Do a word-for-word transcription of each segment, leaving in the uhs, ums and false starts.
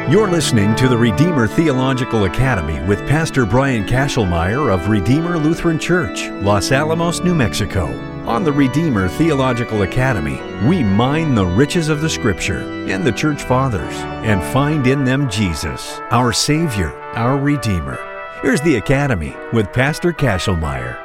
You're listening to the Redeemer Theological Academy with Pastor Brian Kashelmeyer of Redeemer Lutheran Church, Los Alamos, New Mexico. On the Redeemer Theological Academy, we mine the riches of the Scripture and the Church Fathers and find in them Jesus, our Savior, our Redeemer. Here's the Academy with Pastor Kashelmeyer.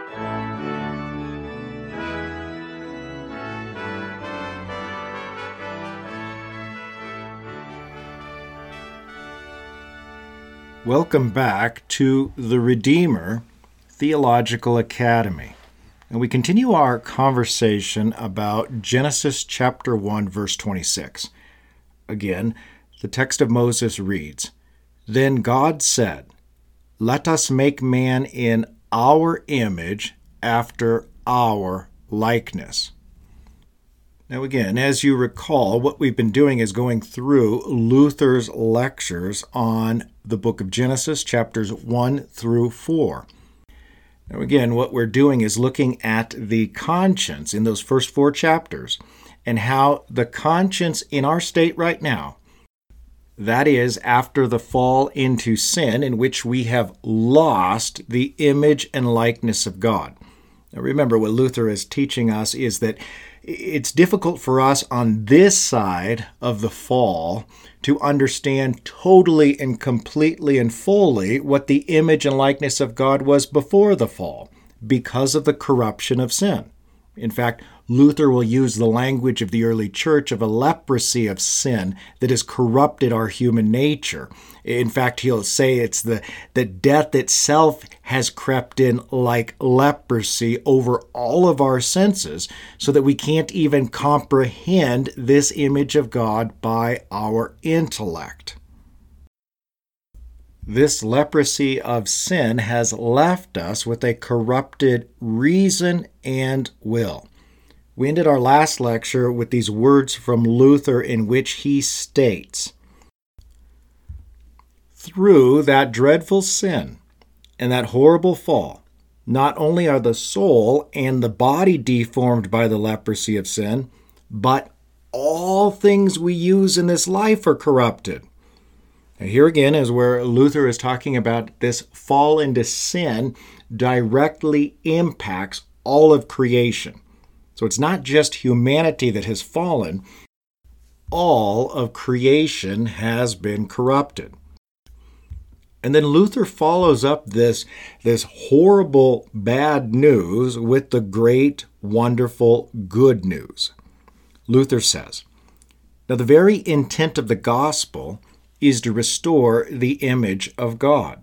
Welcome back to the Redeemer Theological Academy. And we continue our conversation about Genesis chapter one, verse twenty-six. Again, the text of Moses reads, "Then God said, 'Let us make man in our image, after our likeness.'" Now again, as you recall, what we've been doing is going through Luther's lectures on the book of Genesis, chapters one through four. Now again, what we're doing is looking at the conscience in those first four chapters and how the conscience in our state right now, that is, after the fall into sin in which we have lost the image and likeness of God. Now remember, what Luther is teaching us is that it's difficult for us on this side of the fall to understand totally and completely and fully what the image and likeness of God was before the fall because of the corruption of sin. In fact, Luther will use the language of the early church of a leprosy of sin that has corrupted our human nature. In fact, he'll say it's the, the death itself has crept in like leprosy over all of our senses so that we can't even comprehend this image of God by our intellect. This leprosy of sin has left us with a corrupted reason and will. We ended our last lecture with these words from Luther in which he states, "Through that dreadful sin and that horrible fall, not only are the soul and the body deformed by the leprosy of sin, but all things we use in this life are corrupted." Now here again is where Luther is talking about this fall into sin directly impacts all of creation. So it's not just humanity that has fallen. All of creation has been corrupted. And then Luther follows up this, this horrible bad news with the great, wonderful good news. Luther says, "Now the very intent of the gospel is to restore the image of God.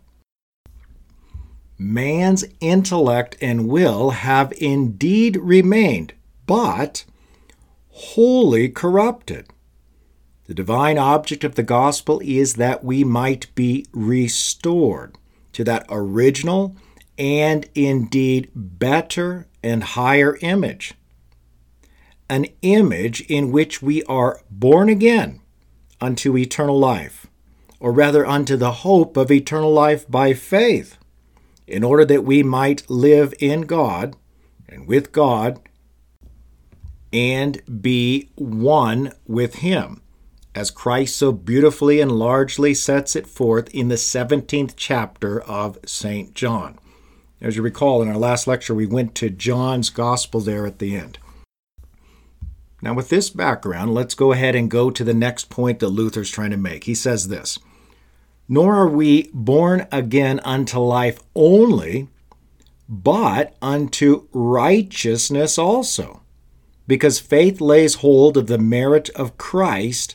Man's intellect and will have indeed remained, but wholly corrupted. The divine object of the gospel is that we might be restored to that original and indeed better and higher image, an image in which we are born again unto eternal life, or rather unto the hope of eternal life by faith, in order that we might live in God and with God and be one with Him, as Christ so beautifully and largely sets it forth in the seventeenth chapter of Saint John. As you recall, in our last lecture, we went to John's Gospel there at the end. Now, with this background, let's go ahead and go to the next point that Luther's trying to make. He says this, "Nor are we born again unto life only, but unto righteousness also, because faith lays hold of the merit of Christ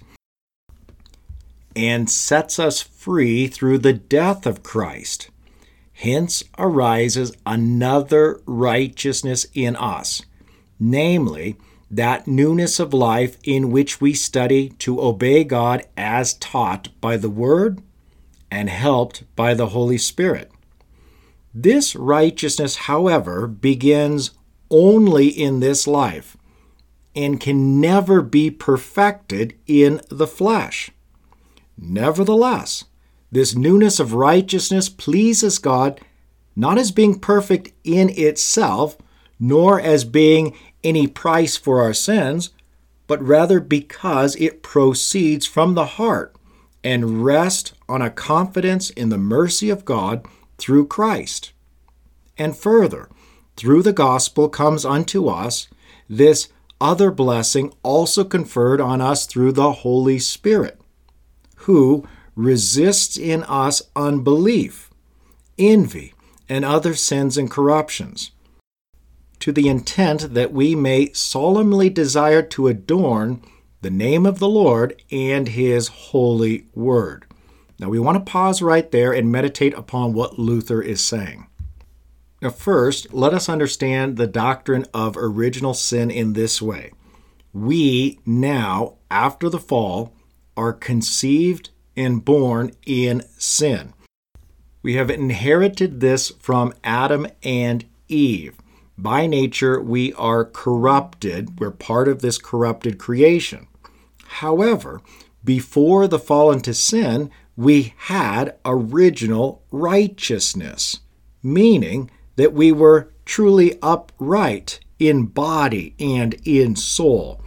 and sets us free through the death of Christ. Hence arises another righteousness in us, namely, that newness of life in which we study to obey God as taught by the Word and helped by the Holy Spirit. This righteousness, however, begins only in this life and can never be perfected in the flesh. Nevertheless, this newness of righteousness pleases God not as being perfect in itself, nor as being any price for our sins, but rather because it proceeds from the heart and rest on a confidence in the mercy of God through Christ. And further, through the gospel comes unto us this other blessing also conferred on us through the Holy Spirit, who resists in us unbelief, envy, and other sins and corruptions, to the intent that we may solemnly desire to adorn the name of the Lord and His holy word. Now we want to pause right there and meditate upon what Luther is saying. Now first, let us understand the doctrine of original sin in this way. We now, after the fall, are conceived and born in sin. We have inherited this from Adam and Eve. By nature, we are corrupted. We're part of this corrupted creation. However, before the fall into sin, we had original righteousness, meaning that we were truly upright in body and in soul.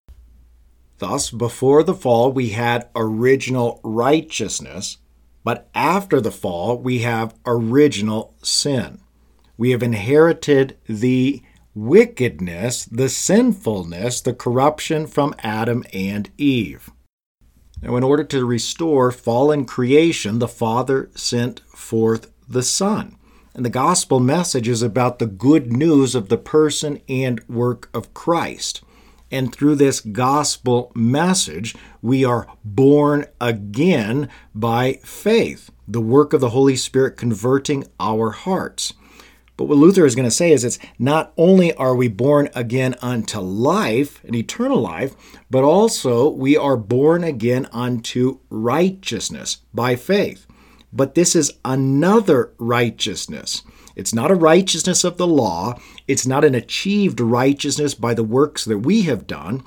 Thus, before the fall, we had original righteousness, but after the fall, we have original sin. We have inherited the wickedness, the sinfulness, the corruption from Adam and Eve. Now, in order to restore fallen creation, the Father sent forth the Son. And the gospel message is about the good news of the person and work of Christ. And through this gospel message, we are born again by faith, the work of the Holy Spirit converting our hearts. But what Luther is going to say is it's not only are we born again unto life, an eternal life, but also we are born again unto righteousness by faith. But this is another righteousness. It's not a righteousness of the law. It's not an achieved righteousness by the works that we have done.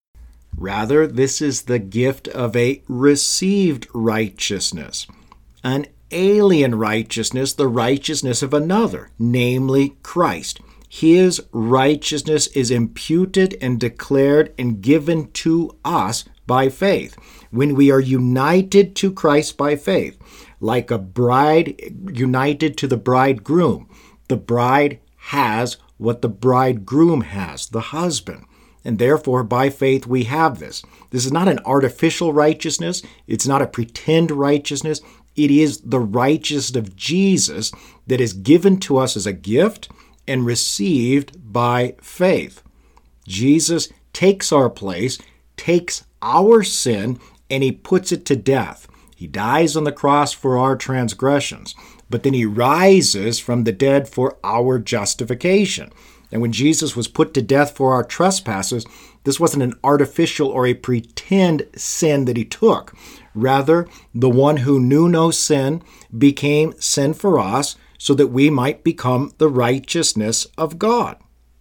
Rather, this is the gift of a received righteousness, an alien righteousness, the righteousness of another, namely Christ. His righteousness is imputed and declared and given to us by faith. When we are united to Christ by faith, like a bride united to the bridegroom, the bride has what the bridegroom has, the husband. And therefore, by faith, we have this. This is not an artificial righteousness. It's not a pretend righteousness. It is the righteousness of Jesus that is given to us as a gift and received by faith. Jesus takes our place, takes our sin, and He puts it to death. He dies on the cross for our transgressions, but then He rises from the dead for our justification. And when Jesus was put to death for our trespasses, this wasn't an artificial or a pretend sin that He took. Rather, the one who knew no sin became sin for us so that we might become the righteousness of God.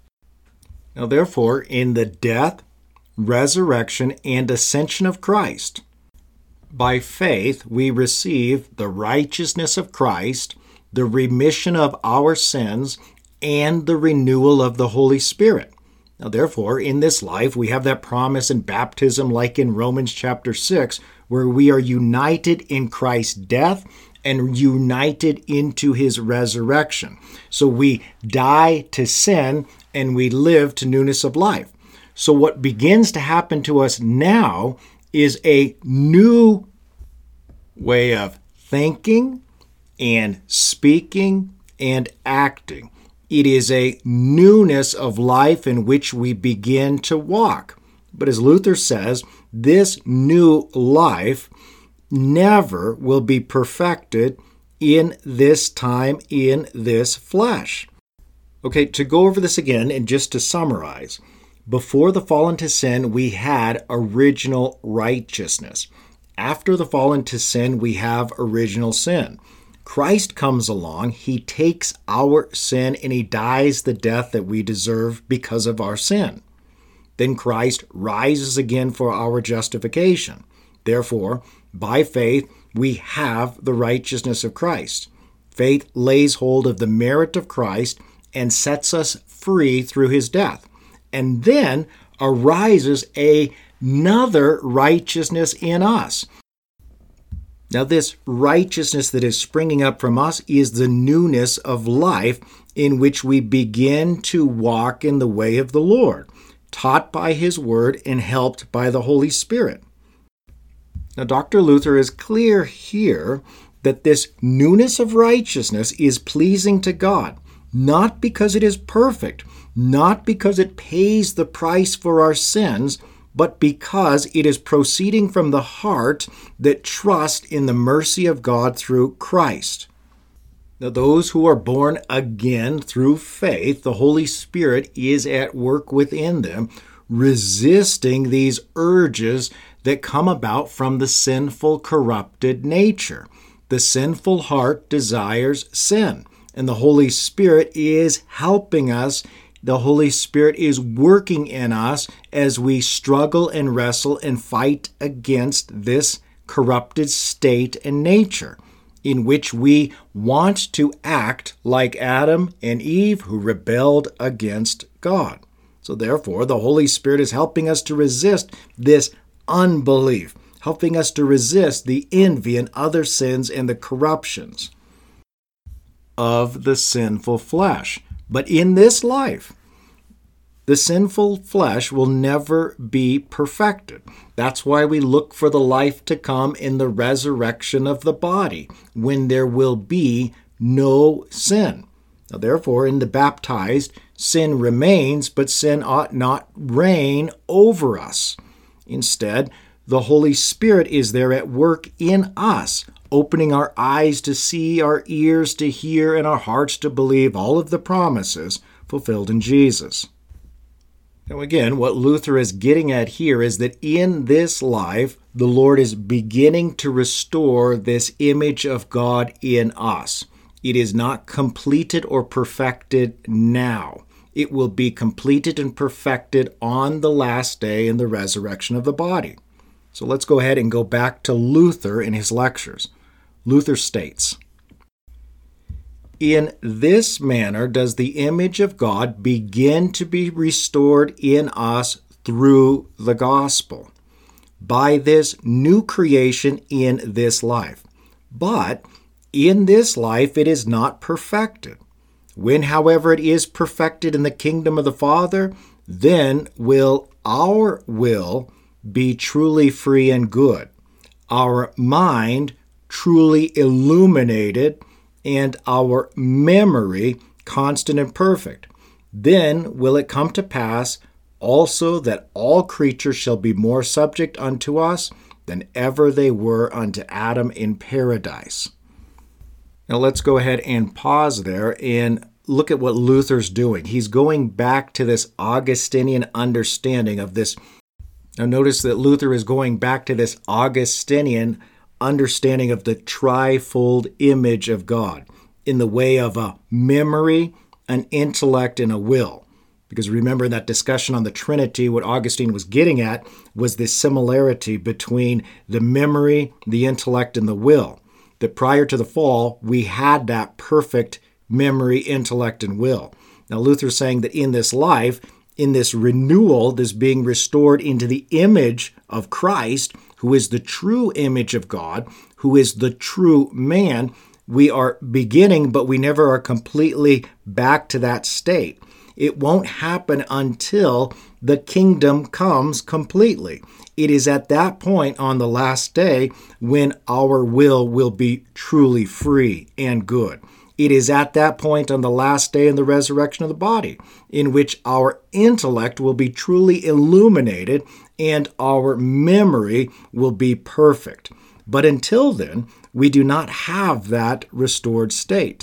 Now, therefore, in the death, resurrection, and ascension of Christ, by faith, we receive the righteousness of Christ, the remission of our sins, and the renewal of the Holy Spirit. Now, therefore, in this life, we have that promise in baptism, like in Romans chapter six, where we are united in Christ's death and united into His resurrection. So we die to sin and we live to newness of life. So what begins to happen to us now is a new way of thinking and speaking and acting. It is a newness of life in which we begin to walk. But as Luther says, this new life never will be perfected in this time, in this flesh. Okay, to go over this again and just to summarize, before the fall into sin, we had original righteousness. After the fall into sin, we have original sin. Christ comes along, He takes our sin and He dies the death that we deserve because of our sin. Then Christ rises again for our justification. Therefore, by faith, we have the righteousness of Christ. Faith lays hold of the merit of Christ and sets us free through His death. And then arises a, another righteousness in us. Now, this righteousness that is springing up from us is the newness of life in which we begin to walk in the way of the Lord, taught by His Word and helped by the Holy Spirit. Now, Doctor Luther is clear here that this newness of righteousness is pleasing to God, not because it is perfect, not because it pays the price for our sins, but because it is proceeding from the heart that trust in the mercy of God through Christ. Now, those who are born again through faith, the Holy Spirit is at work within them, resisting these urges that come about from the sinful, corrupted nature. The sinful heart desires sin, and the Holy Spirit is helping us. The Holy Spirit is working in us as we struggle and wrestle and fight against this corrupted state and nature, in which we want to act like Adam and Eve who rebelled against God. So therefore, the Holy Spirit is helping us to resist this unbelief, helping us to resist the envy and other sins and the corruptions of the sinful flesh. But in this life, the sinful flesh will never be perfected. That's why we look for the life to come in the resurrection of the body, when there will be no sin. Now, therefore, in the baptized, sin remains, but sin ought not reign over us. Instead, the Holy Spirit is there at work in us, opening our eyes to see, our ears to hear, and our hearts to believe all of the promises fulfilled in Jesus. Now again, what Luther is getting at here is that in this life, the Lord is beginning to restore this image of God in us. It is not completed or perfected now. It will be completed and perfected on the last day in the resurrection of the body. So let's go ahead and go back to Luther in his lectures. Luther states, "In this manner does the image of God begin to be restored in us through the gospel, by this new creation in this life. But in this life it is not perfected. When, however, it is perfected in the kingdom of the Father, then will our will be truly free and good, our mind truly illuminated, and our memory constant and perfect. Then will it come to pass also that all creatures shall be more subject unto us than ever they were unto Adam in paradise." Now let's go ahead and pause there and look at what Luther's doing. He's going back to this Augustinian understanding of this. Now notice that Luther is going back to this Augustinian understanding of the trifold image of God in the way of a memory, an intellect, and a will. Because remember in that discussion on the Trinity, what Augustine was getting at was this similarity between the memory, the intellect, and the will. That prior to the fall, we had that perfect memory, intellect, and will. Now Luther's saying that in this life, in this renewal, this being restored into the image of Christ, who is the true image of God, who is the true man, we are beginning, but we never are completely back to that state. It won't happen until the kingdom comes completely. It is at that point on the last day when our will will be truly free and good. It is at that point on the last day in the resurrection of the body in which our intellect will be truly illuminated and our memory will be perfect. But until then, we do not have that restored state.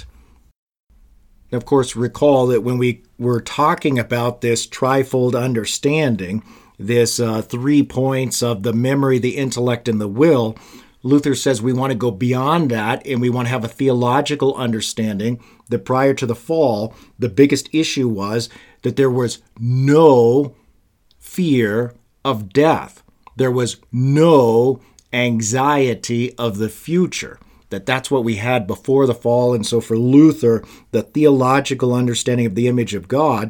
Of course, recall that when we were talking about this trifold understanding, this uh, three points of the memory, the intellect, and the will, Luther says we want to go beyond that and we want to have a theological understanding that prior to the fall, the biggest issue was that there was no fear of death. There was no anxiety of the future. That that's what we had before the fall. And so for Luther, the theological understanding of the image of God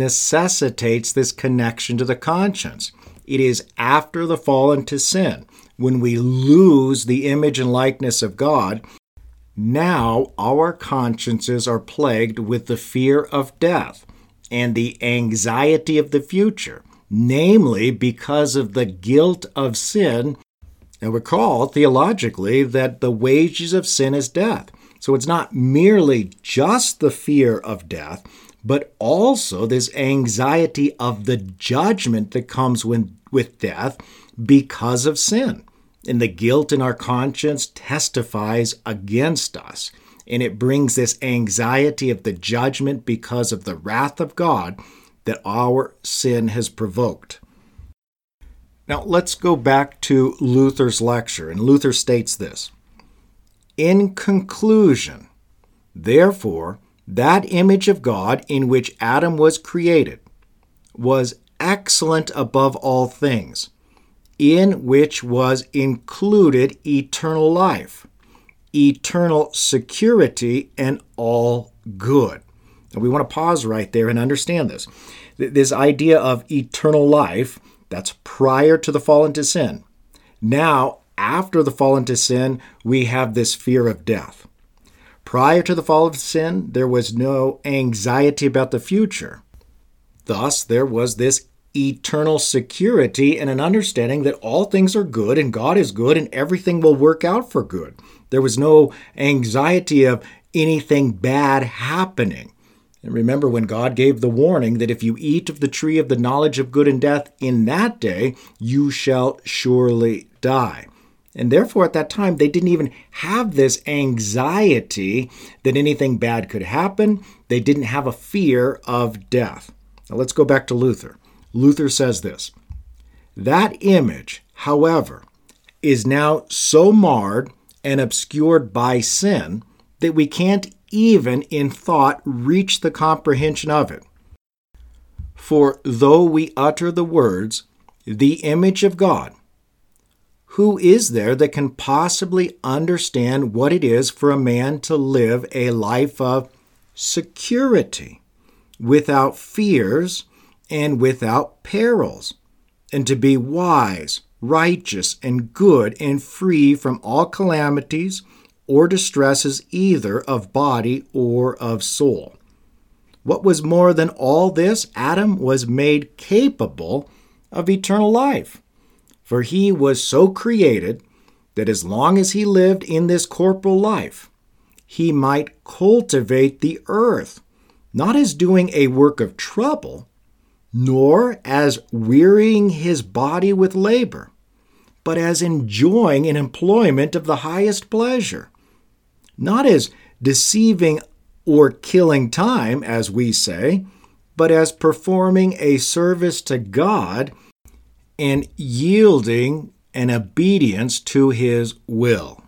necessitates this connection to the conscience. It is after the fall into sin, when we lose the image and likeness of God, now our consciences are plagued with the fear of death and the anxiety of the future, namely because of the guilt of sin. And recall theologically that the wages of sin is death. So it's not merely just the fear of death, but also this anxiety of the judgment that comes with, with death because of sin. And the guilt in our conscience testifies against us. And it brings this anxiety of the judgment because of the wrath of God that our sin has provoked. Now let's go back to Luther's lecture, and Luther states this: "In conclusion, therefore, that image of God in which Adam was created was excellent above all things, in which was included eternal life, eternal security, and all good." And we want to pause right there and understand this. This idea of eternal life, that's prior to the fall into sin. Now, after the fall into sin, we have this fear of death. Prior to the fall of sin, there was no anxiety about the future. Thus, there was this eternal security and an understanding that all things are good and God is good and everything will work out for good. There was no anxiety of anything bad happening. And remember when God gave the warning that if you eat of the tree of the knowledge of good and death in that day, you shall surely die. And therefore at that time, they didn't even have this anxiety that anything bad could happen. They didn't have a fear of death. Now let's go back to Luther. Luther says this: "That image, however, is now so marred and obscured by sin that we can't even in thought reach the comprehension of it. For though we utter the words, 'the image of God,' who is there that can possibly understand what it is for a man to live a life of security, without fears and without perils, and to be wise, righteous, and good, and free from all calamities or distresses either of body or of soul? What was more than all this, Adam was made capable of eternal life. For he was so created that as long as he lived in this corporal life, he might cultivate the earth, not as doing a work of trouble, nor as wearying his body with labor, but as enjoying an employment of the highest pleasure, not as deceiving or killing time, as we say, but as performing a service to God and yielding an obedience to his will.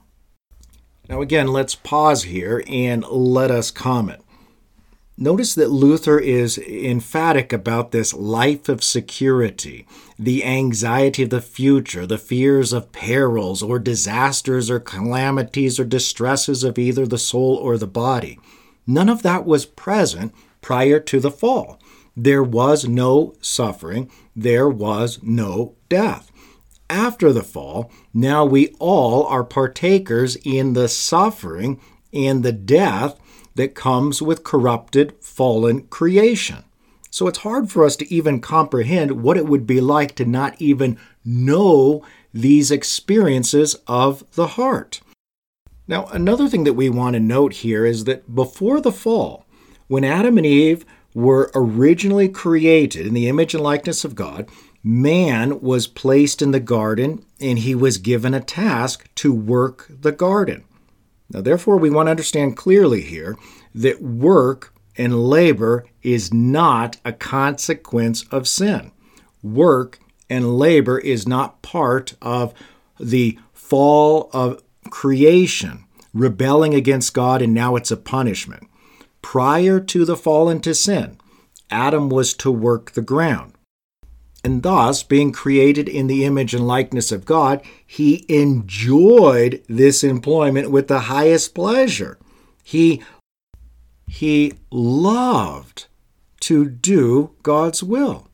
Now again, let's pause here and let us comment. Notice that Luther is emphatic about this life of security, the anxiety of the future, the fears of perils or disasters or calamities or distresses of either the soul or the body. None of that was present prior to the fall. There was no suffering. There was no death. After the fall, now we all are partakers in the suffering and the death that comes with corrupted, fallen creation. So it's hard for us to even comprehend what it would be like to not even know these experiences of the heart. Now, another thing that we want to note here is that before the fall, when Adam and Eve were originally created in the image and likeness of God, man was placed in the garden and he was given a task to work the garden. Now, therefore, we want to understand clearly here that work and labor is not a consequence of sin. Work and labor is not part of the fall of creation, rebelling against God, and now it's a punishment. Prior to the fall into sin, Adam was to work the ground. And thus, being created in the image and likeness of God, he enjoyed this employment with the highest pleasure. He, he loved to do God's will.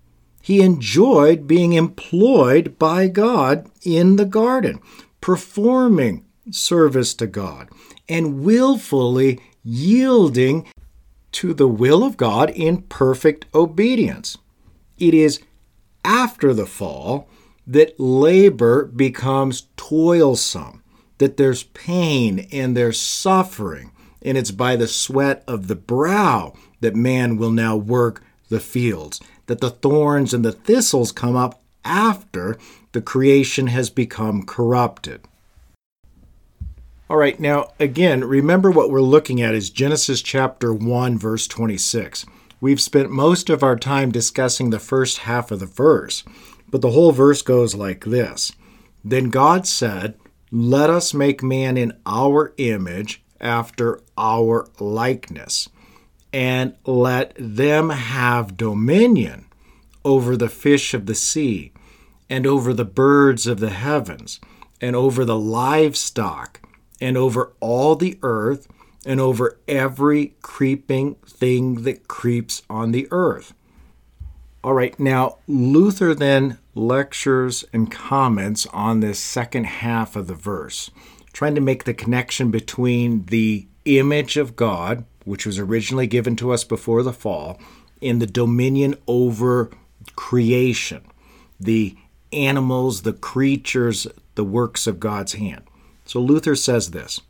He enjoyed being employed by God in the garden, performing service to God, and willfully yielding to the will of God in perfect obedience. It is after the fall that labor becomes toilsome, that there's pain and there's suffering, and it's by the sweat of the brow that man will now work the fields, that the thorns and the thistles come up after the creation has become corrupted. All right, now again, remember what we're looking at is Genesis chapter one, verse twenty-six. We've spent most of our time discussing the first half of the verse, but the whole verse goes like this. Then God said, "Let us make man in our image, after our likeness, and let them have dominion over the fish of the sea, and over the birds of the heavens, and over the livestock, and over all the earth, and over every creeping thing that creeps on the earth." All right, now Luther then lectures and comments on this second half of the verse, trying to make the connection between the image of God, which was originally given to us before the fall, and the dominion over creation, the animals, the creatures, the works of God's hand. So Luther says this,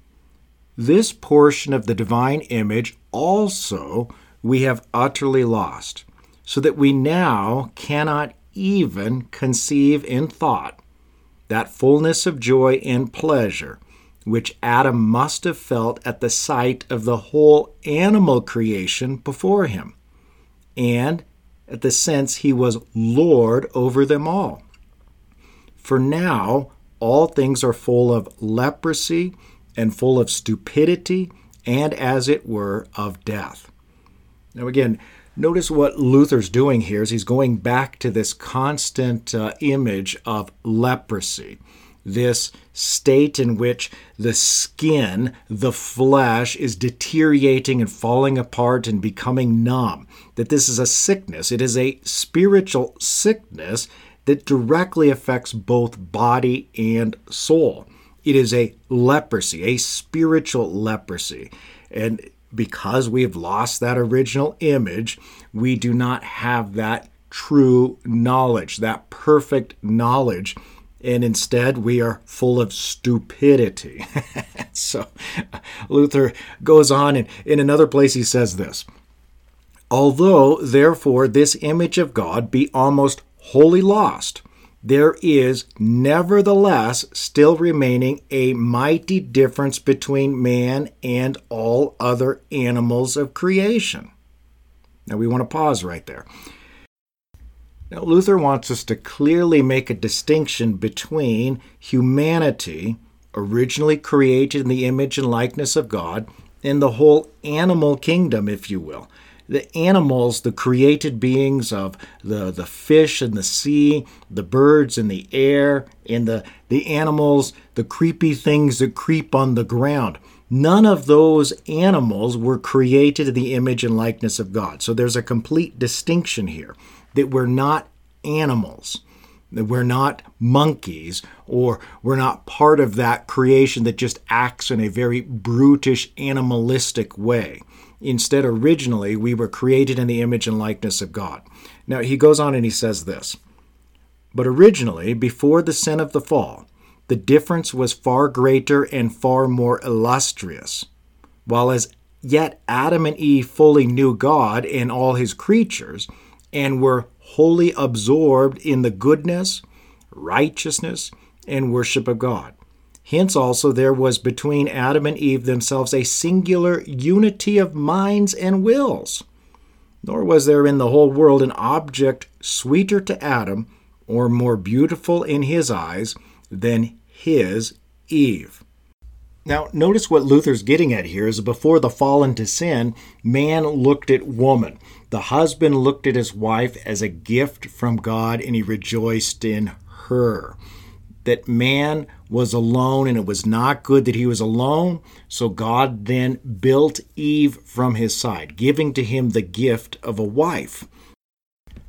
"This portion of the divine image also we have utterly lost, so that we now cannot even conceive in thought that fullness of joy and pleasure which Adam must have felt at the sight of the whole animal creation before him, and at the sense he was Lord over them all. For now all things are full of leprosy and full of stupidity and, as it were, of death." Now again, notice what Luther's doing here is he's going back to this constant uh, image of leprosy, this state in which the skin, the flesh, is deteriorating and falling apart and becoming numb, that this is a sickness. It is a spiritual sickness that directly affects both body and soul. It is a leprosy, a spiritual leprosy. And because we have lost that original image, we do not have that true knowledge, that perfect knowledge, and instead we are full of stupidity. So Luther goes on, and in another place he says this, "Although, therefore, this image of God be almost wholly lost, there is nevertheless still remaining a mighty difference between man and all other animals of creation." Now we want to pause right there. Now Luther wants us to clearly make a distinction between humanity, originally created in the image and likeness of God, and the whole animal kingdom, if you will. The animals, the created beings of the, the fish in the sea, the birds in the air, and the, the animals, the creepy things that creep on the ground. None of those animals were created in the image and likeness of God. So there's a complete distinction here, that we're not animals, that we're not monkeys, or we're not part of that creation that just acts in a very brutish, animalistic way. Instead, originally, we were created in the image and likeness of God. Now, he goes on and he says this, "But originally, before the sin of the fall, the difference was far greater and far more illustrious. While as yet Adam and Eve fully knew God and all his creatures, and were wholly absorbed in the goodness, righteousness, and worship of God. Hence also there was between Adam and Eve themselves a singular unity of minds and wills. Nor was there in the whole world an object sweeter to Adam, or more beautiful in his eyes, than his Eve." Now, notice what Luther's getting at here is before the fall into sin, man looked at woman. The husband looked at his wife as a gift from God, and he rejoiced in her. That man was alone, and it was not good that he was alone, so God then built Eve from his side, giving to him the gift of a wife.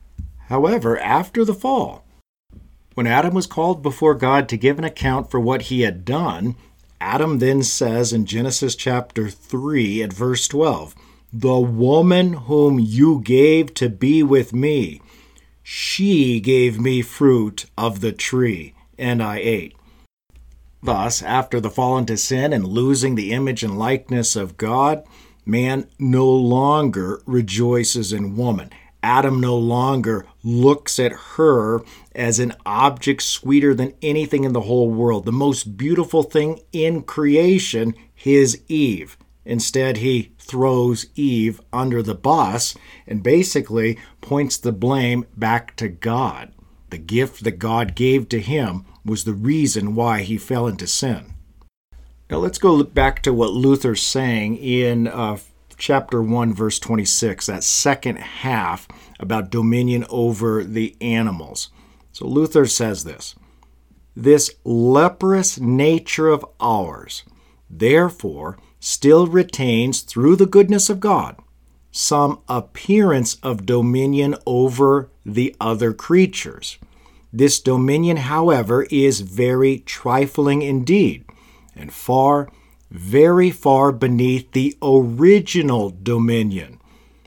However, after the fall, when Adam was called before God to give an account for what he had done, Adam then says in Genesis chapter three at verse twelve, "The woman whom you gave to be with me, she gave me fruit of the tree, and I ate." Thus, after the fall into sin and losing the image and likeness of God, man no longer rejoices in woman. Adam no longer looks at her as an object sweeter than anything in the whole world, the most beautiful thing in creation, his Eve. Instead, he throws Eve under the bus and basically points the blame back to God. The gift that God gave to him was the reason why he fell into sin. Now let's go look back to what Luther's saying in uh, chapter one, verse twenty-six, that second half about dominion over the animals. So Luther says this, "This leprous nature of ours, therefore, still retains, through the goodness of God, some appearance of dominion over the other creatures. This dominion, however, is very trifling indeed, and far, very far beneath the original dominion."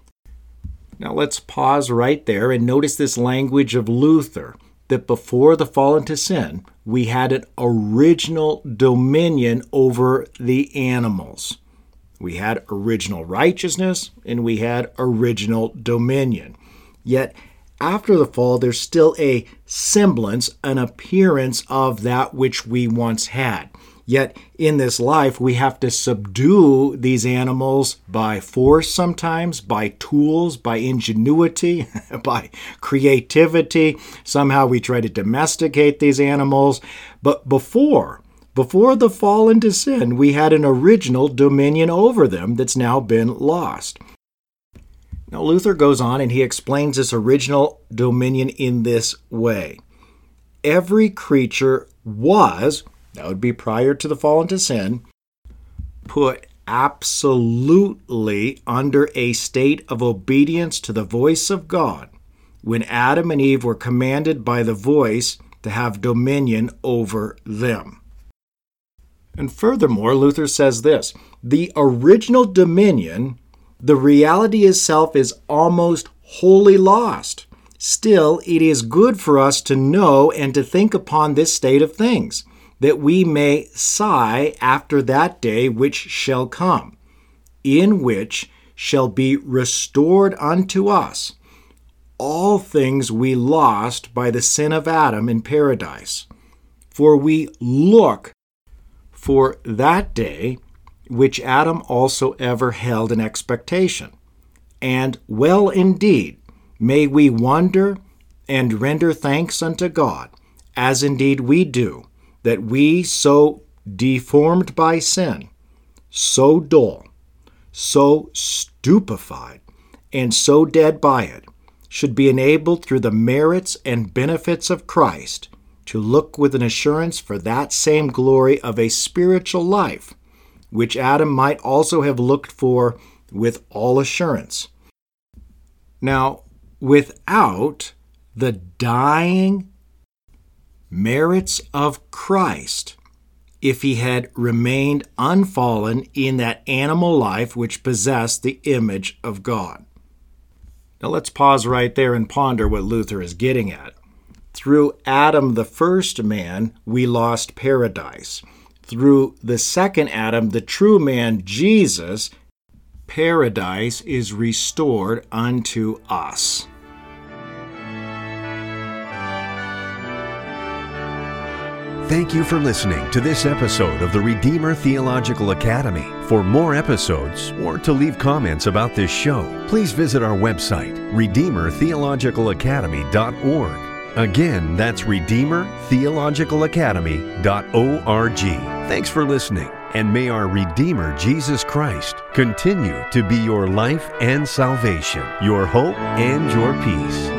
Now let's pause right there and notice this language of Luther, that before the fall into sin, we had an original dominion over the animals. We had original righteousness and we had original dominion. Yet after the fall, there's still a semblance, an appearance of that which we once had. Yet in this life, we have to subdue these animals by force sometimes, by tools, by ingenuity, by creativity. Somehow we try to domesticate these animals. But before, before the fall into sin, we had an original dominion over them that's now been lost. Now Luther goes on and he explains this original dominion in this way. Every creature was, that would be prior to the fall into sin, put absolutely under a state of obedience to the voice of God when Adam and Eve were commanded by the voice to have dominion over them. And furthermore, Luther says this, the original dominion, the reality itself, is almost wholly lost. Still, it is good for us to know and to think upon this state of things, that we may sigh after that day which shall come, in which shall be restored unto us all things we lost by the sin of Adam in paradise. For we look for that day which Adam also ever held in expectation. And well indeed may we wonder and render thanks unto God, as indeed we do, that we, so deformed by sin, so dull, so stupefied, and so dead by it, should be enabled through the merits and benefits of Christ to look with an assurance for that same glory of a spiritual life, which Adam might also have looked for with all assurance. Now, without the dying merits of Christ, if he had remained unfallen in that animal life which possessed the image of God. Now let's pause right there and ponder what Luther is getting at. Through Adam, the first man, we lost paradise. Through the second Adam, the true man, Jesus, paradise is restored unto us. Thank you for listening to this episode of the Redeemer Theological Academy. For more episodes or to leave comments about this show, please visit our website, redeemer theological academy dot org. Again, that's redeemer theological academy dot org. Thanks for listening, and may our Redeemer Jesus Christ continue to be your life and salvation, your hope and your peace.